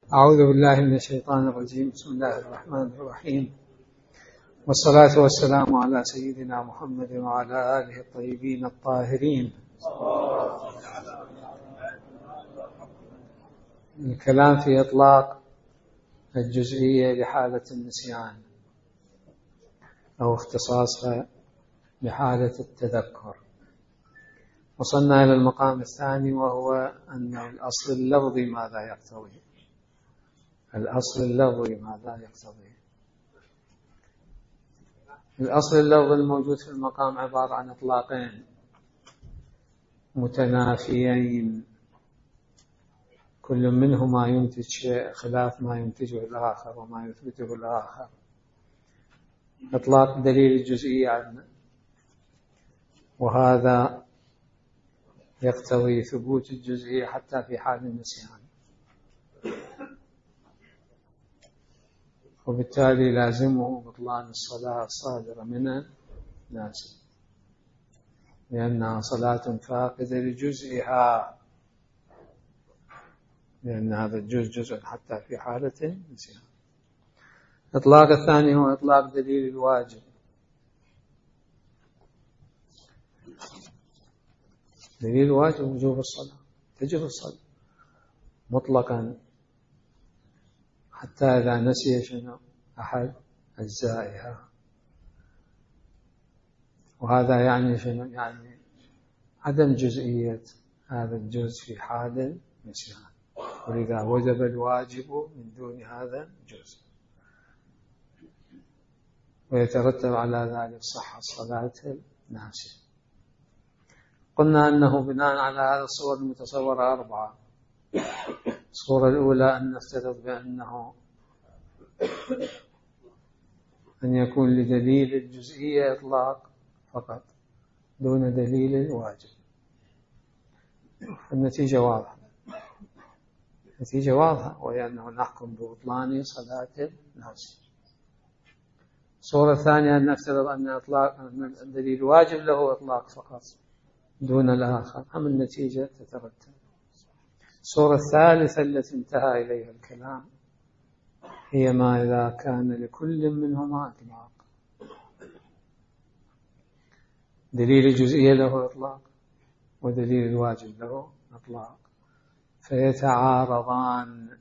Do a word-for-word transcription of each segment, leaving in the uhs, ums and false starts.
أعوذ بالله من الشيطان الرجيم. بسم الله الرحمن الرحيم، والصلاة والسلام على سيدنا محمد وعلى آله الطيبين الطاهرين. الكلام في إطلاق الجزئية لحالة النسيان أو اختصاصها بحالة التذكر. وصلنا إلى المقام الثاني، وهو أن الأصل اللفظي ماذا يقتضي. الأصل اللفظي ماذا يقتضي؟ الأصل اللفظي الموجود في المقام عبارة عن إطلاقين متنافيين، كل منهما ينتج شيء خلاف ما ينتجه الآخر وما يثبته الآخر. إطلاق دليل الجزئية عندنا، وهذا يقتضي ثبوت الجزئية حتى في حال النسيان، وبالتالي لازمه بطلان الصلاة الصادرة من الناس، لأنها صلاة فاقدة لجزئها، لأن هذا الجزء جزء حتى في حالة النسيان. الإطلاق الثاني هو إطلاق دليل الواجب. دليل الواجب وجوب الصلاة، تجب الصلاة مطلقا حتى إذا نسي شنو أحد أجزائها. وهذا يعني شنو؟ يعني عدم جزئية هذا الجزء في حال النسيان، ولذا وجب الواجب من دون هذا الجزء، ويترتب على ذلك صحة صلاة الناسي. قلنا أنه بناء على هذا الصور المتصورة أربعة. الصورة الأولى أن نفترض بأنه أن يكون لدليل الجزئية إطلاق فقط دون دليل الواجب. النتيجة واضحة، النتيجة واضحة، وهي أنه نحكم ببطلان صلاة الناس. الصورة الثانية أن نفترض أن إطلاق أن الدليل الواجب له إطلاق فقط دون الآخر، هم النتيجة تترتب. الصورة الثالثة التي انتهى إليها الكلام هي ما إذا كان لكل منهما إطلاق. دليل الجزئية له إطلاق ودليل الواجب له إطلاق، فيتعارضان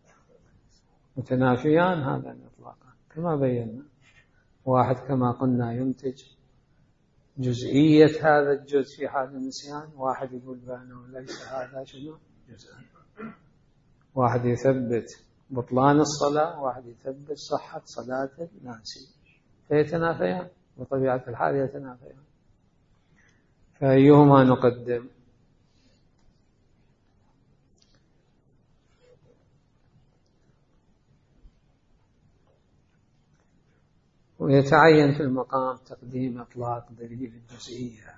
متنافيان هذا الإطلاقان كما بينا. واحد كما قلنا ينتج جزئية هذا الجزء في حال النسيان، واحد يقول بأنه ليس هذا شنو جزءا. واحد يثبت بطلان الصلاة، واحد يثبت صحة صلاة الناسي، فيتنافيان بطبيعة الحال، يتنافيان. فأيهما نقدم؟ ويتعين في المقام تقديم إطلاق دليل الجزئية،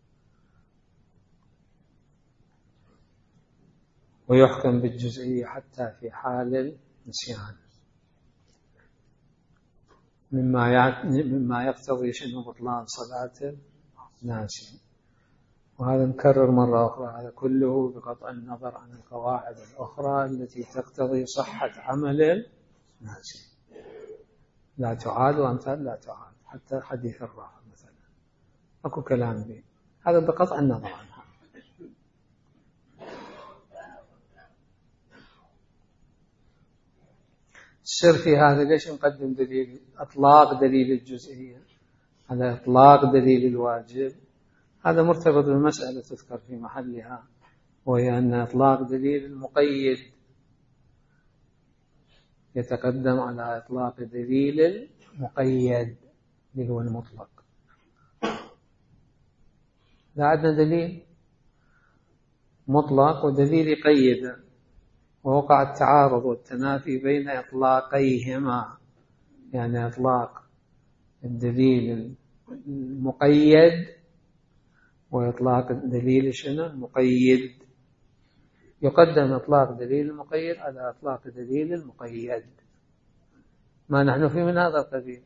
ويحكم بالجزئية حتى في حال النسيان، مما مما يقتضي شنو بطلان صلاة الناسي. وهذا نكرر مرة أخرى، هذا كله بقطع النظر عن القواعد الأخرى التي تقتضي صحة عمل الناسي، لا تعاد وأمثال لا تعاد، حتى حديث الرافع مثلا أكو كلام به، هذا بقطع النظر عنها. السر في هذا ليش نقدم دليل إطلاق دليل الجزئية على إطلاق دليل الواجب؟ هذا مرتبط بالمسألة تذكر في محلها، وهي أن إطلاق دليل المقيد يتقدم على إطلاق دليل المقيد اللي هو المطلق. لا عندنا دليل مطلق ودليل يقيد، ووقع التعارض والتنافي بين إطلاقيهما، يعني إطلاق الدليل المقيد وإطلاق الدليل شنو المقيد. يقدم إطلاق دليل المقيد على إطلاق دليل المقيد. ما نحن في من هذا القبيل،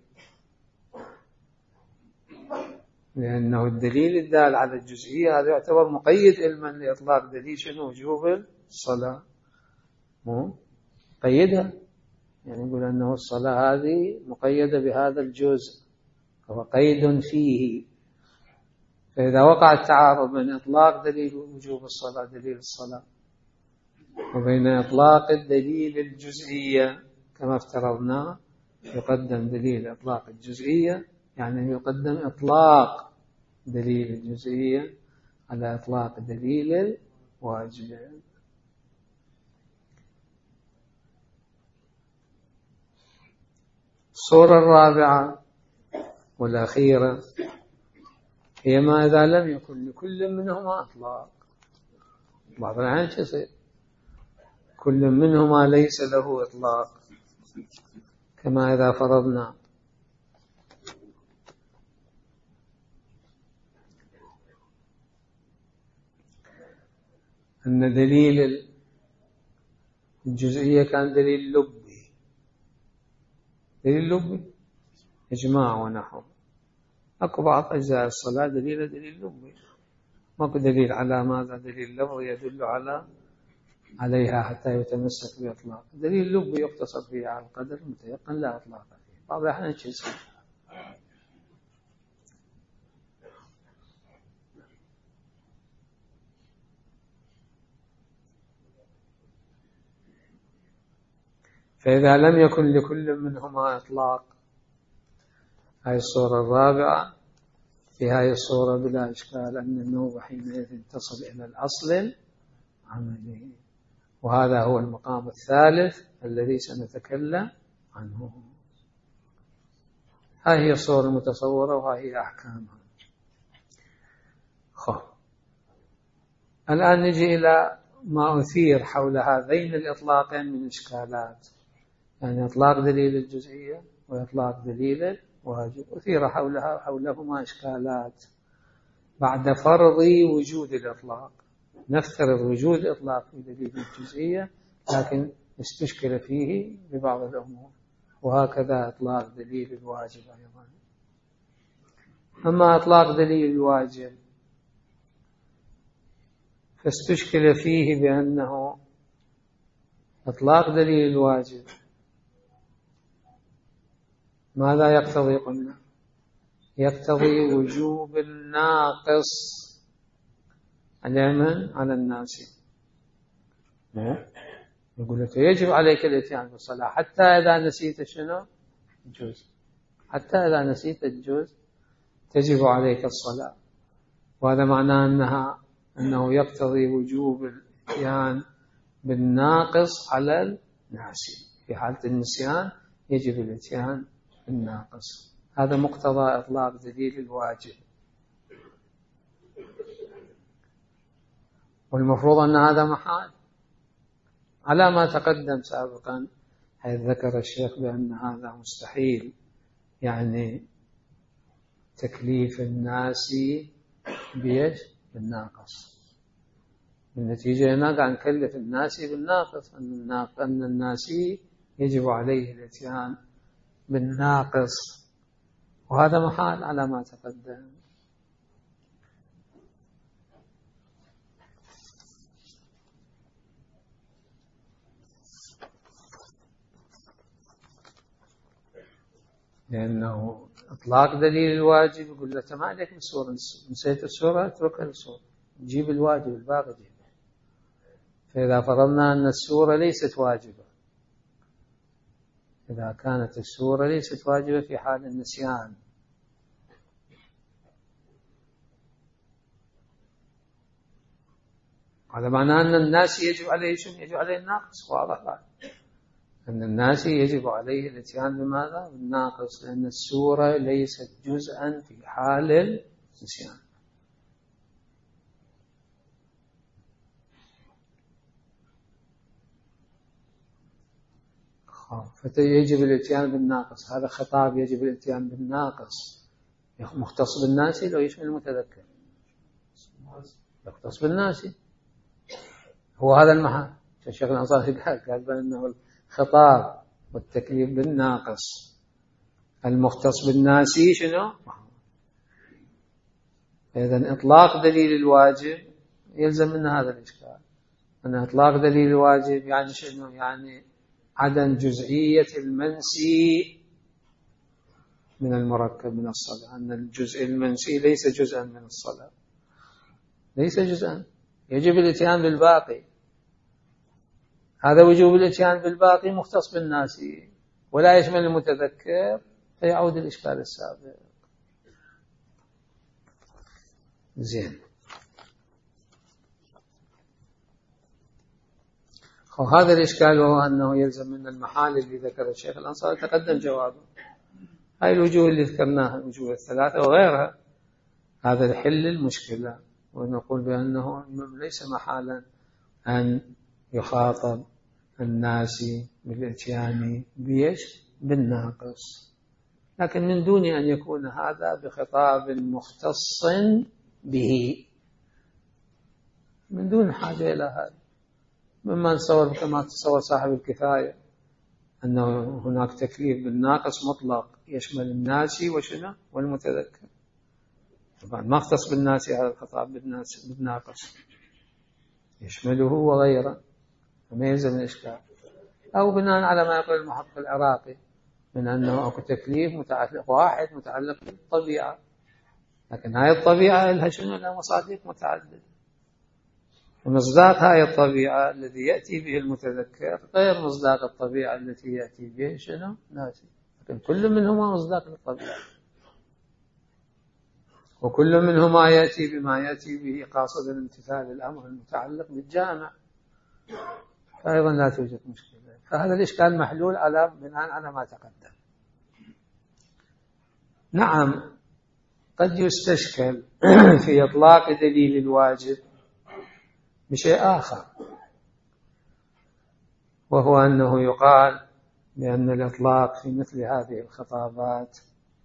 لأنه الدليل الدال على الجزئية هذا يعتبر مقيد علما لإطلاق دليل شنو وجوب الصلاة، يقيدها، يعني يقول أنه الصلاة هذه مقيدة بهذا الجزء، هو قيد فيه. فإذا وقع التعارض بين إطلاق دليل وجوب الصلاة دليل الصلاة وبين إطلاق الدليل الجزئية كما افترضنا، يقدم دليل إطلاق الجزئية، يعني يقدم إطلاق دليل الجزئية على إطلاق دليل الواجب. الصورة الرابعة والأخيرة هي ما إذا لم يكن لكل منهما إطلاق. بعض الأحيان يصير كل منهما ليس له إطلاق، كما إذا فرضنا أن دليل الجزئية كان دليل لبي، دليل لبي إجماع ونحو. أكو بعض أجزاء الصلاة دليل دليل لبي، ماكو دليل على ماذا دليل لفظي يدل على عليها حتى يتمسك بإطلاق. دليل لبي يقتصر فيه على القدر المتيقن لا إطلاق فيه. بعض الأحيان يصير فإذا لم يكن لكل منهما إطلاق، هذه الصورة الرابعة، في هذه الصورة بلا إشكال أن النوب حينئذ تصل إلى الأصل العملي، وهذا هو المقام الثالث الذي سنتكلم عنه. هذه هي الصورة المتصورة وهذه أحكامها. خب الآن نجي إلى ما أثير حول هذين الإطلاقين من إشكالات، يعني إطلاق دليل الجزئية وإطلاق دليل الواجب، أثير حولها حولهما إشكالات بعد فرض وجود الإطلاق. نفترض وجود الإطلاق في دليل الجزئية، لكن استشكل فيه ببعض الأمور، وهكذا إطلاق دليل الواجب أيضا. أما إطلاق دليل الواجب فاستشكل فيه بأنه إطلاق دليل الواجب ماذا يقتضي؟ قلنا يقتضي وجوب الناقص على من؟ على الناس. يقول لك يجب عليك الاتيان بالصلاة حتى إذا نسيت شنو؟ الجزء. حتى إذا نسيت الجزء تجب عليك الصلاة، وهذا معناه أنها أنه يقتضي وجوب الاتيان بالناقص على الناسي. في حالة النسيان يجب الاتيان بالناقص. هذا مقتضى إطلاق دليل الواجب، والمفروض أن هذا محال على ما تقدم سابقا، حيث ذكر الشيخ بأن هذا مستحيل، يعني تكليف الناس بيش بالناقص. بالنتيجة هنا قاعد نكلف الناس بالناقص، أن الناس يجب عليه الاتيان بالناقص، وهذا محال على ما تقدم. لأنه إطلاق دليل الواجب يقول له ما عليك من السورة، نسيت السورة اتركها السورة، جيب الواجب الباقي جيب. فإذا فرضنا أن السورة ليست واجبة، إذا كانت السورة ليست واجبة في حال النسيان، هذا معناه أن الناس يجب عليه شنو؟ يجب عليه الناقص. واضح بعد أن الناس يجب عليه الاتيان بماذا؟ بالناقص، لأن السورة ليست جزءا في حال النسيان. فيجب الاتيان بالناقص. هذا خطاب يجب الاتيان بالناقص مختص بالناس لو يشمل المتذكر، يختص بالناس. هو هذا المحل. الشيخ الأنصاري قال قال بأنه الخطاب والتكليف بالناقص المختص بالناس شنو؟ إذن إطلاق دليل الواجب يلزم من هذا الإشكال، أن إطلاق دليل الواجب يعني شنو؟ يعني عدم جزئية المنسي من المركب من الصلاة، أن الجزء المنسي ليس جزءا من الصلاة، ليس جزءا، يجب الاتيان بالباقي. هذا وجوب الاتيان بالباقي مختص بالناسي ولا يشمل المتذكر، فيعود الإشكال السابق. زين. وهذا الإشكال وهو أنه يلزم من المحال اللي ذكر الشيخ الأنصاري تقدم جوابه. هاي الوجوه اللي ذكرناها الوجوه الثلاثة وغيرها هذا يحل المشكلة، ونقول بأنه ليس محالا أن يخاطب الناسي بالإتيان بيش بالناقص، لكن من دون أن يكون هذا بخطاب مختص به، من دون حاجة إلى هذا. مما نتصور كما تصور صاحب الكفاية أنه هناك تكليف بالناقص مطلق يشمل الناسي وشنو والمتذكر، طبعا ما اختص بالناسي هذا الخطاب بالناقص، يشمله وغيره، فما يلزم الإشكال. أو بناء على ما يقول المحقق العراقي من أنه أكو تكليف متعلق واحد متعلق بالطبيعة، لكن هاي الطبيعة لها شنو لها مصادق متعددة، ومصداق هاي الطبيعة الذي يأتي به المتذكر غير مصداق الطبيعة التي يأتي به شنو ناسي، لكن كل منهما مصداق للطبيعة، وكل منهما يأتي بما يأتي به قاصدا امتثال الأمر المتعلق بالجامع، فأيضا لا توجد مشكلة. فهذا الإشكال محلول على بناء على ما تقدم. نعم، قد يستشكل في إطلاق دليل الواجب بشيء آخر، وهو أنه يقال بأن الإطلاق في مثل هذه الخطابات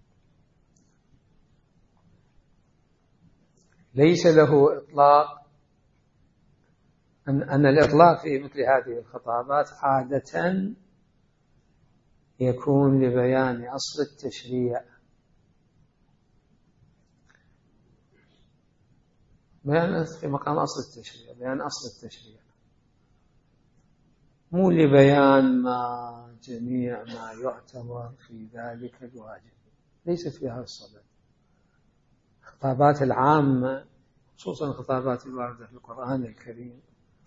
ليس له إطلاق، أن, أن الإطلاق في مثل هذه الخطابات عادة يكون لبيان أصل التشريع، بيان في مقام أصل التشريع، بيان أصل التشريع، مو لبيان ما جميع ما يعتبر في ذلك الواجب، ليست فيها الصدد. الخطابات العامة خصوصا الخطابات الواردة في القرآن الكريم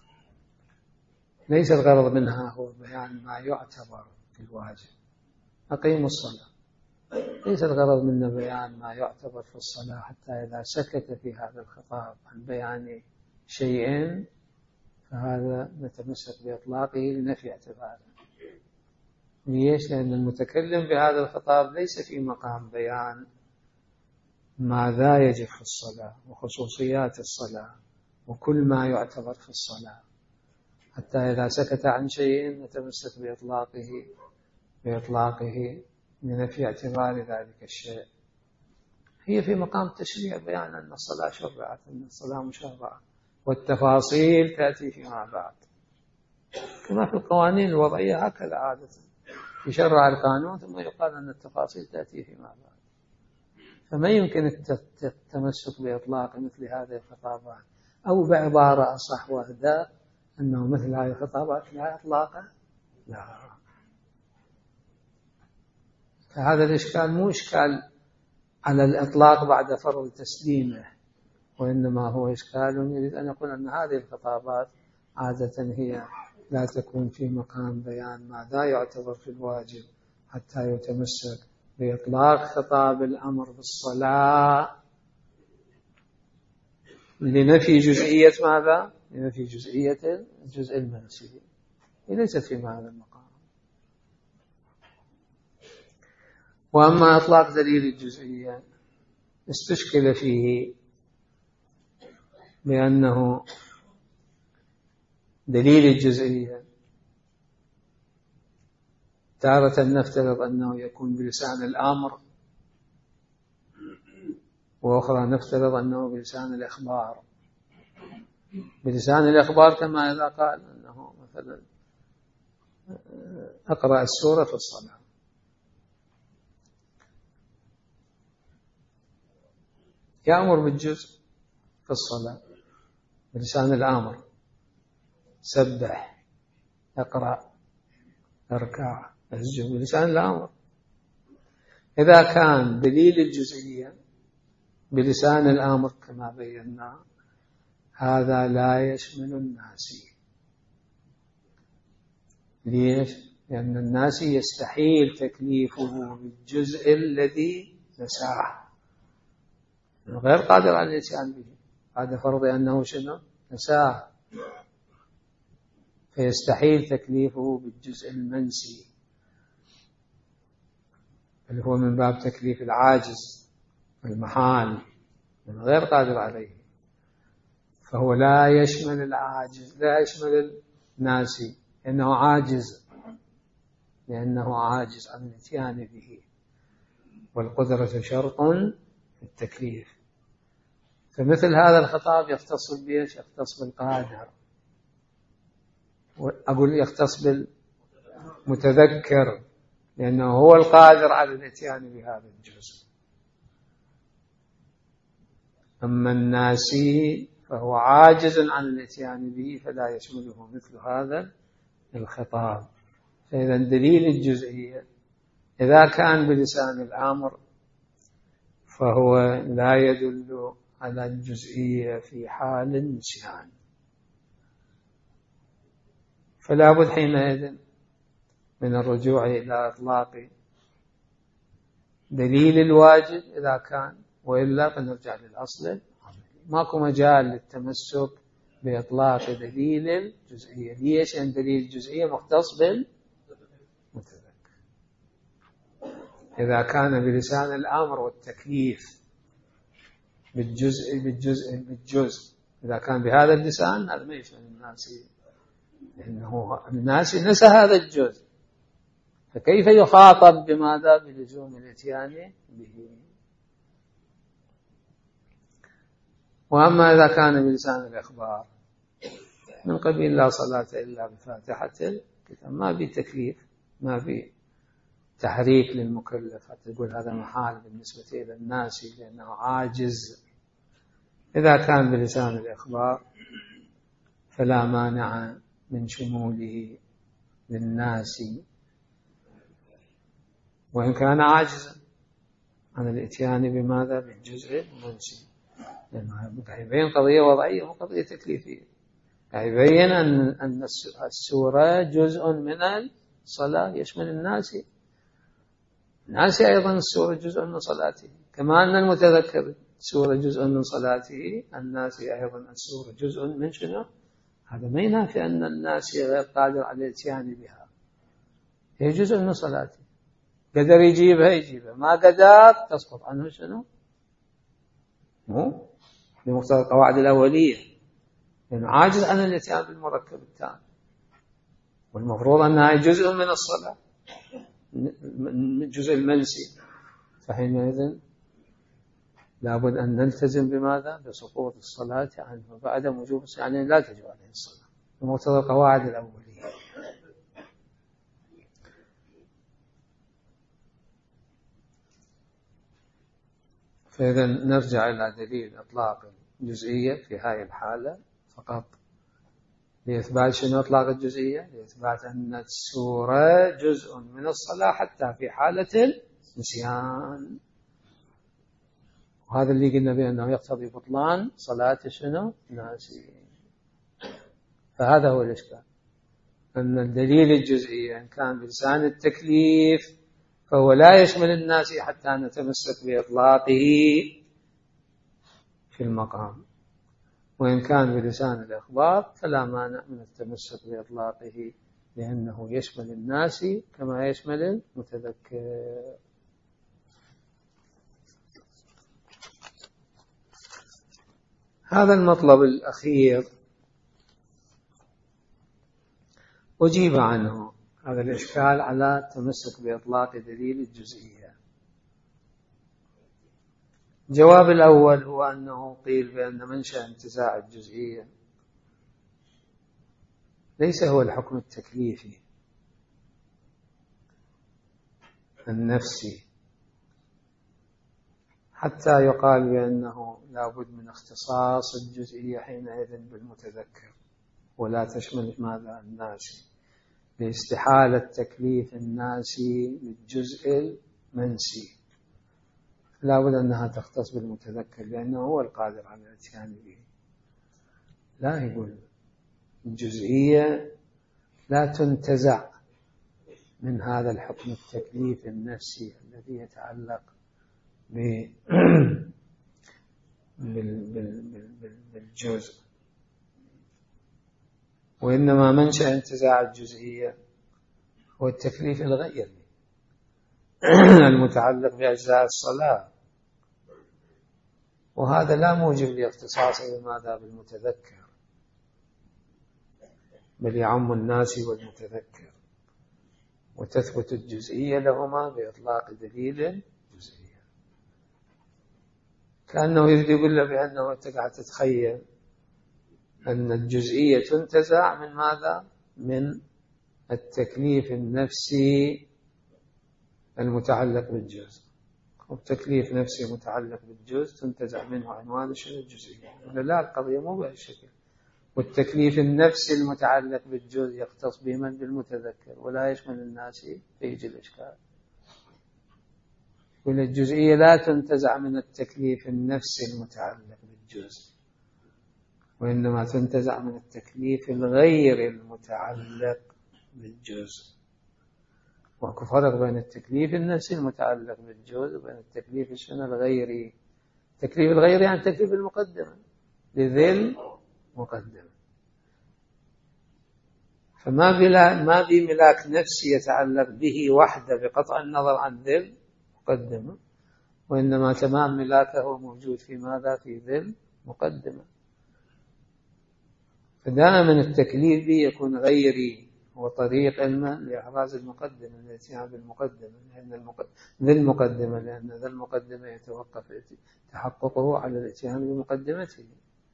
ليس الغرض منها هو بيان ما يعتبر في الواجب، أقيموا الصلاة، ليس الغرض منا بيان ما يعتبر في الصلاة، حتى إذا سكت في هذا الخطاب عن بيان شيء فهذا نتمسك بإطلاقه لنفي اعتباره. ليش؟ لأن المتكلم بهذا الخطاب ليس في مقام بيان ماذا يجب في الصلاة وخصوصيات الصلاة وكل ما يعتبر في الصلاة، حتى إذا سكت عن شيء نتمسك بإطلاقه بإطلاقه لنفي اعتبار ذلك الشيء. هي في مقام تشريع بيان أن الصلاة شرعت، أن الصلاة مشرعة، والتفاصيل تأتي فيما بعد، كما في القوانين الوضعية هكذا عادة، يشرع القانون ثم يقال أن التفاصيل تأتي فيما بعد. فما يمكن التمسك بإطلاق مثل هذه الخطابات، أو بعبارة أصح وأهدى أنه مثل هذه الخطابات لا إطلاق لا. فهذا الإشكال مو إشكال على الإطلاق بعد فرض تسليمه، وإنما هو إشكال يريد أن يقول أن هذه الخطابات عادة هي لا تكون في مقام بيان ماذا يعتبر في الواجب، حتى يتمسك بإطلاق خطاب الأمر بالصلاة لنفي جزئية ماذا؟ لنفي جزئية الجزء المنسي، ليست في هذا المقام. وأما إطلاق دليل الجزئية استشكل فيه بأنه دليل الجزئية تارة نفترض أنه يكون بلسان الأمر، وأخرى نفترض أنه بلسان الإخبار. بلسان الإخبار كما إذا قال أنه مثلا أقرأ السورة في الصلاة، يأمر بالجزء في الصلاة بلسان الأمر، سبح، اقرأ، اركع اسجد بلسان الأمر. إذا كان دليل الجزئية بلسان الأمر كما بينا هذا لا يشمل الناسي. ليش؟ لأن الناسي يستحيل تكليفه بالجزء الذي نساه، غير قادر على الاتيان به، هذا فرض أنه شنو؟ نساه، فيستحيل تكليفه بالجزء المنسي اللي هو من باب تكليف العاجز المحال من غير قادر عليه، فهو لا يشمل العاجز، لا يشمل الناسي، لأنه عاجز، لأنه عاجز عن الاتيان به، والقدرة شرط في التكليف. فمثل هذا الخطاب يختص بإيش؟ يختص بالقادر، أقول يختص بالمتذكر، لأنه هو القادر على الاتيان بهذا الجزء. أما الناسي فهو عاجز عن الاتيان به، فلا يشمله مثل هذا الخطاب. فإذا دليل الجزئية إذا كان بلسان الأمر فهو لا يدل على الجزئية في حال النسيان، فلا بد حينئذ من الرجوع إلى إطلاق دليل الواجب إذا كان، وإلا فنرجع للأصل. ماكو مجال للتمسك بإطلاق دليل الجزئية. ليش؟ لأن دليل الجزئية مختص بالمتذكر. إذا كان بلسان الأمر والتكليف بالجزء بالجزء بالجزء إذا كان بهذا اللسان هذا ما يشمل الناسي، لأنه الناسي نسى هذا الجزء، فكيف يخاطب بماذا؟ بلزوم الاتيان به. وأما إذا كان بلسان الإخبار من قبيل لا صلاة إلا بفاتحة الكتاب، ما في تكليف، ما في تحريك للمكلف حتى تقول هذا محال بالنسبة إلى الناس لأنه عاجز. إذا كان بلسان الإخبار فلا مانع من شموله للناس وإن كان عاجزا عن الاتيان بماذا؟ بالجزء المنسي، لأنه يبين قضية وضعية وقضية تكليفية. يبين أن السورة جزء من الصلاة يشمل الناس، الناس أيضا السورة جزء من صلاته، كما أن المتذكر السورة جزء من صلاته، الناس أيضا السورة جزء من شنو؟ هذا ما ينافي أن الناس غير قادر على الاتيان بها، هي جزء من صلاته، قدر يجيبها يجيبها، ما قدر تسقط عنه شنو؟ مو بمقتضى القواعد الأولية، لأنه يعني عاجز عن الاتيان بالمركب التام، والمفروض أنها جزء من الصلاة، جزء المنسي، فحينئذ لابد أن نلتزم بماذا؟ بسقوط الصلاة عنه وبعدم وجوب، يعني لا تجب عليه الصلاة بمقتضى القواعد الأولية. فإذا نرجع إلى دليل إطلاق الجزئية في هذه الحالة فقط لإثبات شنو إطلاق الجزئية؟ لإثبات أن السورة جزء من الصلاة حتى في حالة النسيان، وهذا اللي قلنا بأنه يقتضي بطلان صلاة شنو؟ ناسي. فهذا هو الإشكال، أن الدليل الجزئية إن كان بلسان التكليف فهو لا يشمل الناس حتى نتمسك بإطلاقه في المقام، وإن كان بلسان الإخبار فلا مانع من التمسك بإطلاقه لأنه يشمل الناس كما يشمل المتذكر. هذا المطلب الأخير أجيب عنه، هذا الإشكال على التمسك بإطلاق دليل الجزئية. الجواب الأول هو أنه قيل بأن منشأ انتزاع الجزئية ليس هو الحكم التكليفي النفسي حتى يقال بأنه لا بد من اختصاص الجزئية حينئذ بالمتذكر ولا تشمل ماذا؟ الناس. لاستحالة تكليف الناسي بالجزء المنسي، لا بد أنها تختص بالمتذكر لأنه هو القادر على الاتيان به. لا يقول الجزئية لا تنتزع من هذا الحكم التكليف النفسي الذي يتعلق بالجزء، وإنما منشأ انتزاع الجزئية هو التكليف الغيري المتعلق بأجزاء الصلاة، وهذا لا موجب لاختصاصه بماذا بالمتذكر، بل يعم الناسي والمتذكر، وتثبت الجزئية لهما بإطلاق دليل جزئية. كأنه يريد يقول له بأنه أنت قاعد تتخيل أن الجزئية تنتزع من ماذا؟ من التكليف النفسي المتعلق بالجزء، وتكليف نفسي متعلق بالجزء تنتزع منه عنوان شنو؟ الجزئية. لا، القضية مو بهالشكل. والتكليف النفسي المتعلق بالجزء يختص بمن؟ بالمتذكر، ولا يشمل الناسي، فيجي الإشكال. والجزئية لا تنتزع من التكليف النفسي المتعلق بالجزء، وإنما تنتزع من التكليف الغير المتعلق بالجزء. وأكو فرق بين التكليف النفسي المتعلق بالجزء وبين التكليف الشنو؟ الغيري. التكليف الغيري يعني تكليف المقدمة لذي المقدمة، فما بلا ما بملاك نفسي يتعلق به وحده بقطع النظر عن ذي المقدمة، وإنما تمام ملاكه موجود في ماذا؟ في ذي المقدمة. فدائما التكليف به يكون غيري، هو طريق علما لإحراز المقدمة، الاتيان بالمقدمة، لأن ذي المقدمة لأن ذا المقدمة يتوقف تحققه على الاتيان بمقدمته.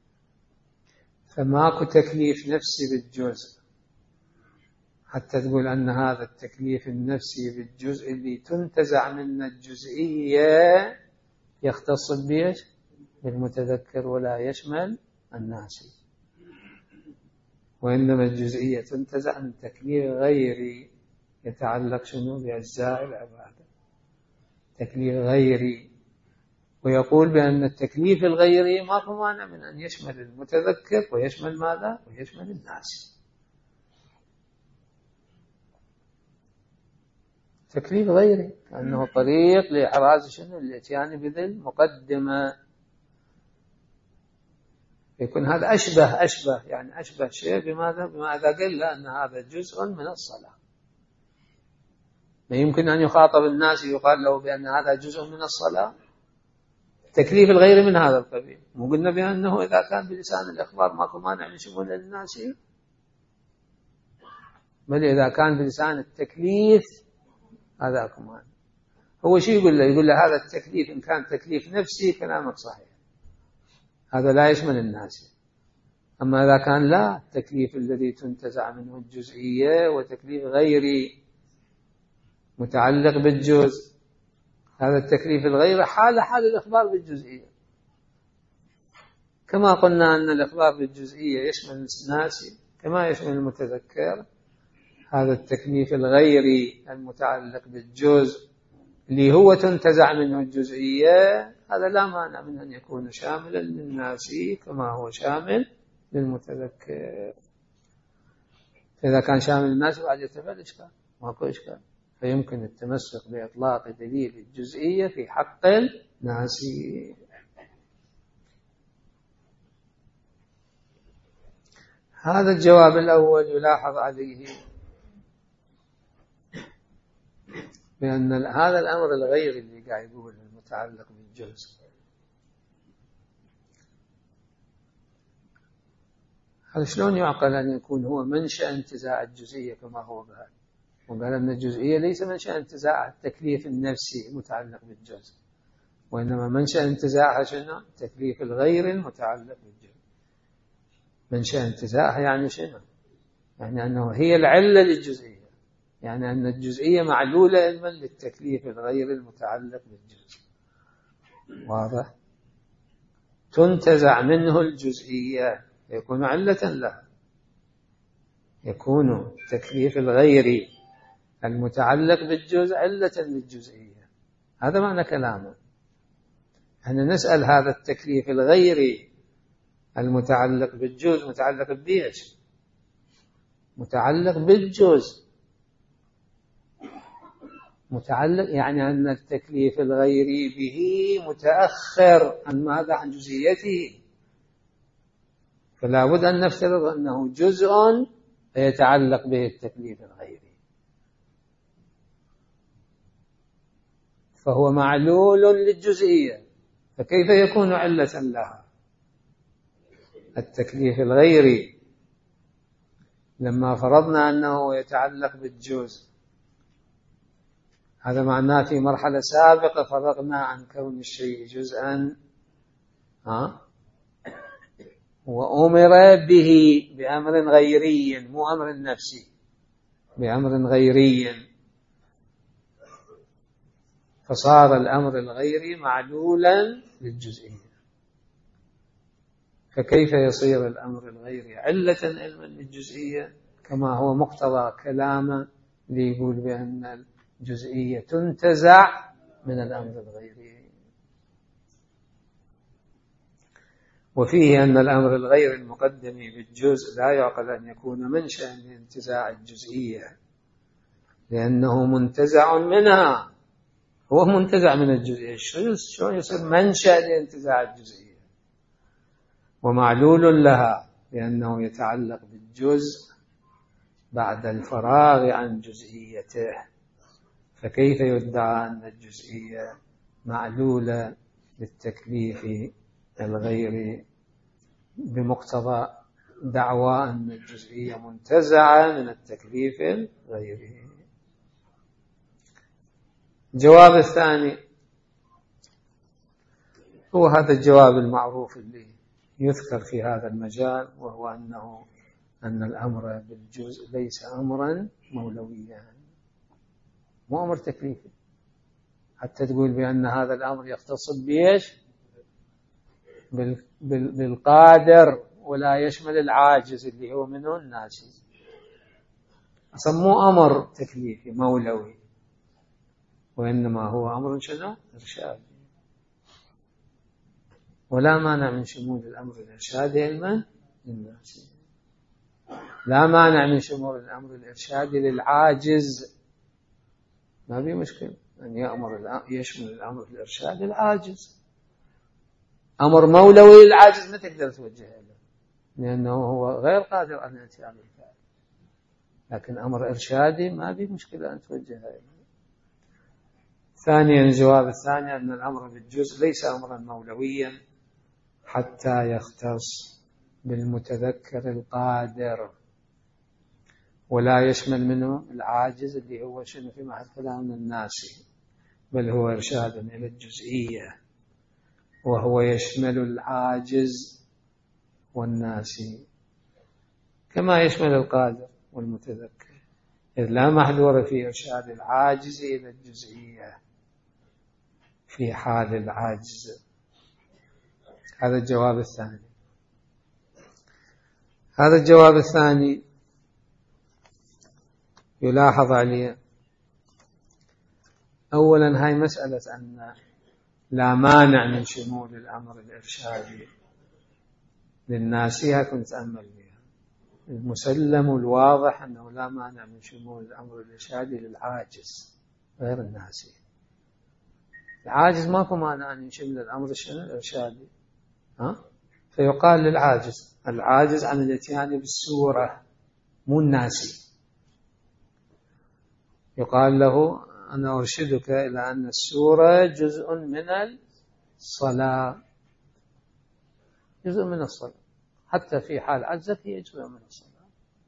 فماكو تكليف نفسي بالجزء حتى تقول أن هذا التكليف النفسي بالجزء اللي تنتزع من الجزئية يختص بيش؟ بالمتذكر، ولا يشمل الناسي. وإنما الجزئية تنتزع من تكليف غيري يتعلق شنو؟ بأجزاء العبادة، تكليف غيري. ويقول بأن التكليف الغيري ما في مانع من أن يشمل المتذكر ويشمل ماذا؟ ويشمل الناسي. تكليف غيري أنه طريق لإحراز شنو؟ الاتيان بذي المقدمة. يكون هذا أشبه أشبه يعني أشبه شيء بماذا؟ بما إذا قل أن هذا جزء من الصلاة. ما يمكن أن يخاطب الناس يقال له بأن هذا جزء من الصلاة. تكليف الغير من هذا القبيل. مو قلنا بأنه إذا كان بلسان الإخبار ماكو مانع من شمول الناس، بل إذا كان بلسان التكليف هذا أكو مانع. هو شيء يقول له؟ يقول له هذا التكليف إن كان تكليف نفسي كلامك صحيح، هذا لا يشمل الناس. أما إذا كان لا، التكليف الذي تنتزع منه الجزئية وتكليف غيري متعلق بالجزء، هذا التكليف الغيري حال حال الإخبار بالجزئية. كما قلنا أن الإخبار بالجزئية يشمل الناس كما يشمل المتذكر، هذا التكليف الغيري المتعلق بالجزء اللي هو تنتزع منه الجزئية، هذا لا مانع من أن يكون شاملا للناس كما هو شامل للمتذكر. فإذا كان شامل للناس بعد يرتفع الإشكال، ماكو إشكال، فيمكن التمسك بإطلاق دليل الجزئية في حق الناس. هذا الجواب الأول يلاحظ عليه بأن هذا الأمر الغيري اللي قاعد يقول المتعلق بالجزء، هذا شلون يعقل أن يكون هو منشأ انتزاع الجزئية كما هو قال؟ وقال أن الجزئية ليس منشأ انتزاع التكليف النفسي المتعلق بالجزء، وإنما منشأ انتزاعها شنو؟ التكليف الغير المتعلق بالجزء. منشأ انتزاعها يعني شنو؟ يعني أنه هي العلة للجزئية، يعني أن الجزئية معلولة علما للتكليف الغير المتعلق بالجزء. واضح؟ تنتزع منه الجزئية يكون علة لها. يكون التكليف الغيري المتعلق بالجزء علة للجزئية. هذا معنى كلامه. احنا نسأل هذا التكليف الغيري المتعلق بالجزء متعلق بإيش؟ متعلق بالجزء، متعلق يعني أن التكليف الغيري به متأخر عن ماذا؟ عن جزئيته. فلا بد أن نفترض أنه جزء يتعلق به التكليف الغيري، فهو معلول للجزئية، فكيف يكون علة لها التكليف الغيري لما فرضنا أنه يتعلق بالجزء؟ هذا معناه في مرحلة سابقة فرغنا عن كون الشيء جزءا ها وأمر به بأمر غيري، مو أمر نفسي، بأمر غيري، فصار الأمر الغيري معلولا للجزئية. فكيف يصير الأمر الغيري علة علما للجزئية كما هو مقتضى كلامه ليقول بأن الجزئية تنتزع من الأمر الغيري؟ وفيه أن الأمر الغير المقدم بالجزء لا يعقل أن يكون منشأ لانتزاع الجزئية، لأنه منتزع منها، هو منتزع من الجزئية، شو يصير منشأ لانتزاع الجزئية؟ ومعلول لها لأنه يتعلق بالجزء بعد الفراغ عن جزئيته. فكيف يدعى أن الجزئية معلولة للتكليف الغيري بمقتضى دعوى أن الجزئية منتزعة من التكليف الغيري؟ الجواب الثاني هو هذا الجواب المعروف اللي يذكر في هذا المجال، وهو أنه أن الأمر بالجزء ليس أمرا مولويا، مو أمر تكليفي، حتى تقول بأن هذا الأمر يختص بإيش؟ بالقادر ولا يشمل العاجز اللي هو منه الناسي. أصلا مو أمر تكليفي مولوي، وإنما هو أمر شنو؟ إرشادي. ولا مانع من شمول الأمر الإرشادي علما للناس، لا مانع من شمول الأمر الإرشادي للعاجز، ما في مشكلة أن يأمر يشمل الأمر الإرشادي للعاجز. أمر مولوي للعاجز ما تقدر توجهه له، لأنه هو غير قادر أن يأتي على الفعل، لكن أمر إرشادي ما في مشكلة أن توجهه له. ثانيا، الجواب الثاني أن الأمر بالجزء ليس أمرا مولويا حتى يختص بالمتذكر القادر، ولا يشمل منه العاجز اللي هو شنو في محل كلام الناسي، بل هو إرشاد إلى الجزئية، وهو يشمل العاجز والناسي كما يشمل القادر والمتذكر، إذ لا محذور في إرشاد العاجز إلى الجزئية في حال العاجز. هذا الجواب الثاني. هذا الجواب الثاني يلاحظ عليه أولا هاي مسألة أن لا مانع من شمول الأمر الإرشادي للناسي، كنت أتأمل بها. المسلم الواضح أنه لا مانع من شمول الأمر الإرشادي للعاجز غير الناسي. العاجز ماكو مانع أن يشمل الأمر الإرشادي، ها؟ فيقال للعاجز العاجز عن الاتيان بالسورة مو الناسي، يقال له أنا أرشدك إلى أن السورة جزء من الصلاة، جزء من الصلاة، حتى في حال عجزك هي جزء من الصلاة.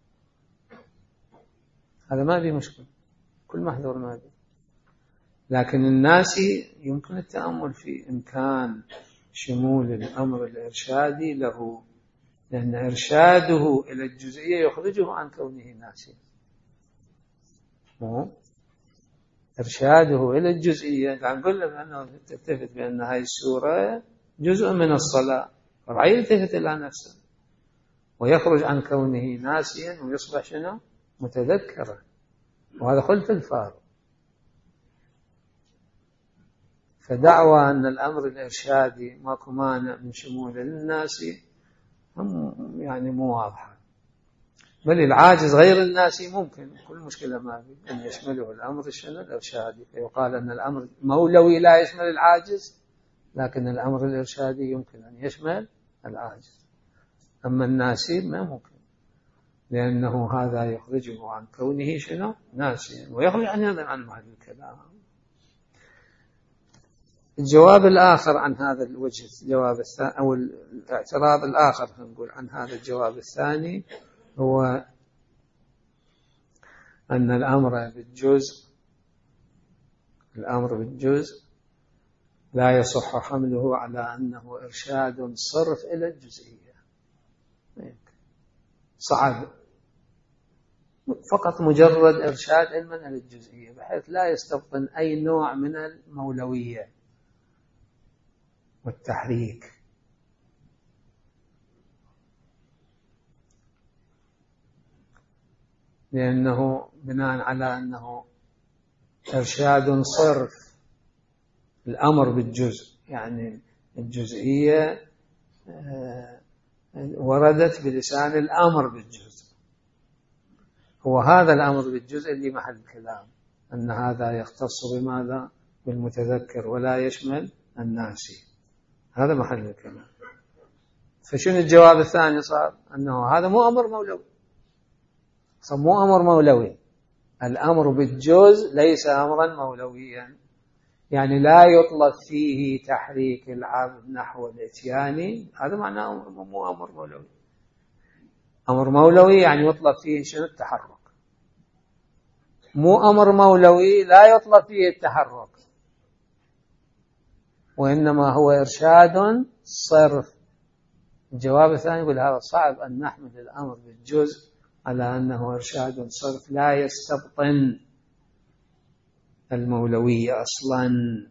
هذا ما في مشكلة، كل محذور ما في. لكن الناسي يمكن التأمل في إمكان شمول الأمر الإرشادي له، لأن إرشاده إلى الجزئية يخرجه عن كونه ناسي. إرشاده إلى الجزئية قاعد نقول له بأنه تلتفت بأن هاي السورة جزء من الصلاة، فرعي يلتفت إلى نفسه ويخرج عن كونه ناسيا ويصبح شنو؟ متذكرا، وهذا خلف الفارق. فدعوى أن الأمر الإرشادي ماكو مانع من شموله للناسي هم يعني مو واضحة، بل العاجز غير الناسي ممكن، كل مشكلة ما في أن يشمله الأمر الشنو الإرشادي، فيقال أن الأمر المولوي لا يشمل العاجز، لكن الأمر الإرشادي يمكن أن يشمل العاجز. أما الناسي ما ممكن، لأنه هذا يخرجه عن كونه شنو ناسيا، ويخرج عن هذا عن محل الكلام. الجواب الآخر عن هذا الوجه، الجواب الثاني أو الاعتراض الآخر نقول عن هذا الجواب الثاني، هو أن الأمر بالجزء الأمر بالجزء لا يصح حمله على أنه إرشاد صرف إلى الجزئية. صعب فقط مجرد إرشاد علما إلى الجزئية، بحيث لا يستبطن أي نوع من المولوية والتحريك، لأنه بناء على أنه إرشاد صرف الأمر بالجزء، يعني الجزئية وردت بلسان الأمر بالجزء، هو هذا الأمر بالجزء اللي محل الكلام، أن هذا يختص بماذا؟ بالمتذكر ولا يشمل الناسي، هذا محل الكلام. فشنو الجواب الثاني صار؟ أنه هذا مو أمر مولوي، صار مو أمر مولوي، الأمر بالجزء ليس أمرا مولويا، يعني لا يطلب فيه تحريك العبد نحو الإتيان، هذا معناه مو أمر مولوي. أمر مولوي يعني يطلب فيه شنو التحرك، مو أمر مولوي لا يطلب فيه التحرك، وإنما هو إرشاد صرف. الجواب الثاني يقول هذا صعب أن نحمل الأمر بالجزء على أنه إرشاد صرف لا يستبطن المولوية أصلا،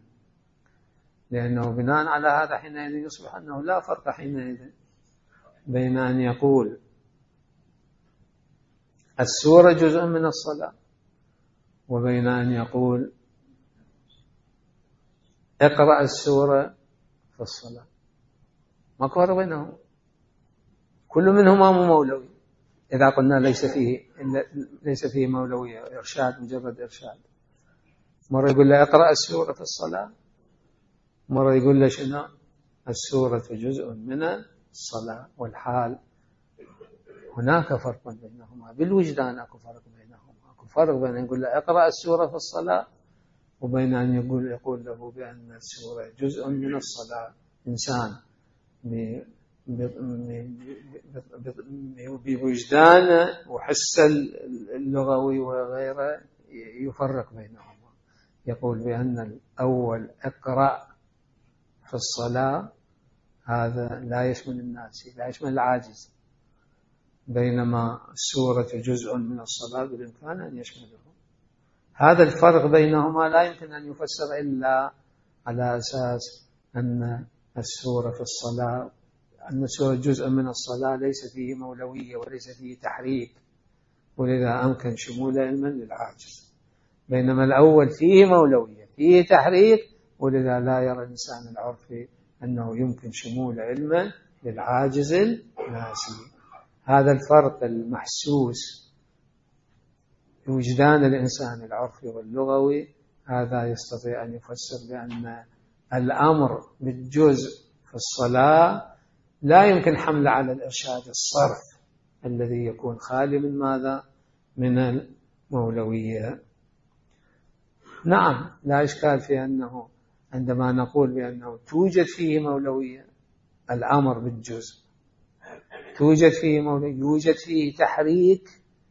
لأنه بناء على هذا حينئذ يصبح أنه لا فرق حينئذ بين أن يقول السورة جزء من الصلاة وبين أن يقول اقرأ السورة في الصلاة، ما فرق بينهم، كل منهما مولوي. إذا قلنا ليس فيه ليس فيه مولوية، إرشاد مجرد إرشاد، مرة يقول له اقرأ السورة في الصلاة، مرة يقول له شنو السورة جزء من الصلاة، والحال هناك فرق بينهما بالوجدان، أكو فرق بينهما، أكو فرق بين أن يقول له اقرأ السورة في الصلاة وبين أن يقول يقول له بأن السورة جزء من الصلاة. إنسان بوجدانه وحسه اللغوي وغيره يفرق بينهما، يقول بأن الأول اقرأ في الصلاة هذا لا يشمل الناس، لا يشمل العاجز، بينما السورة جزء من الصلاة بالإمكان أن يشمله. هذا الفرق بينهما لا يمكن أن يفسر إلا على أساس أن السورة في الصلاة أن السورة جزء من الصلاة ليس فيه مولوية وليس فيه تحريك، ولذا أمكن شمول علما للعاجز، بينما الأول فيه مولوية فيه تحريك، ولذا لا يرى الإنسان العرفي أنه يمكن شمول علما للعاجز الناسي. هذا الفرق المحسوس بوجدان الإنسان العرفي واللغوي، هذا يستطيع أن يفسر بأن الأمر بالجزء في الصلاة لا يمكن حمله على الإرشاد الصرف الذي يكون خالي من ماذا؟ من المولوية. نعم لا إشكال في أنه عندما نقول بأنه توجد فيه مولوية، الأمر بالجزء توجد فيه مولوية، يوجد فيه تحريك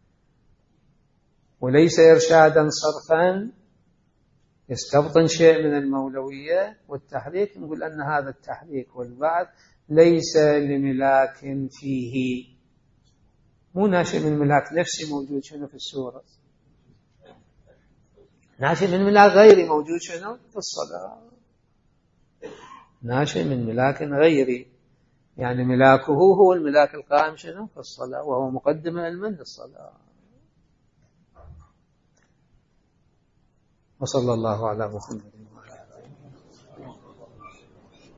وليس إرشادا صرفا يستبطن شيء من المولوية والتحريك، نقول أن هذا التحريك والبعث ليس لملاك فيه، مو ناشئ من ملاك نفسي موجود شنو في السورة، ناشئ من ملاك غيري موجود شنو في الصلاة، ناشئ من ملاك غيري، يعني ملاكه هو الملاك القائم شنو في الصلاة، وهو مقدم علما للصلاة. وصلى الله على محمد.